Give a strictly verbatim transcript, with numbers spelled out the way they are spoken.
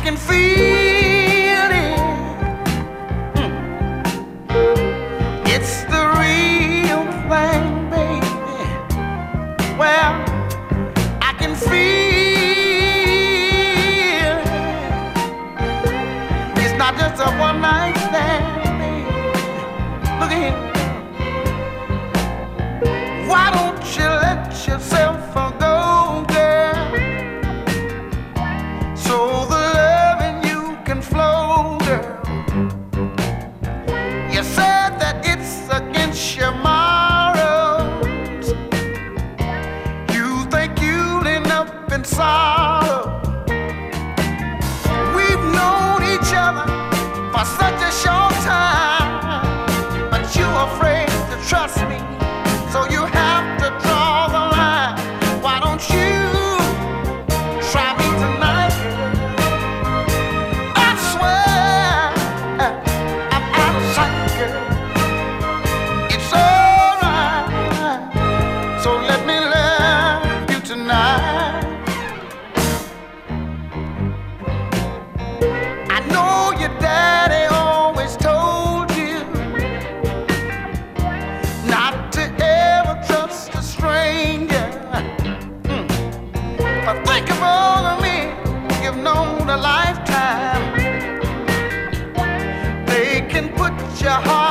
can feel it. Mm. It's the real thing, baby. Well, I can feel it. It's not just a one night stand, baby. Look at here. Why don't you let yourself go, girl, so the love in you can flow, girl? You said that it's against your morals. You think you'll end up in sorrow. We've known each other for such a short time, but you're afraid to trust me, so you have to draw the line. Why don't you try me tonight? I swear I'm out of sight, girl. It's alright, so let me love you tonight. I know your daddy always told you not to ever trust a stranger. Mm. But think of all the men you've known a lifetime. They can put your heart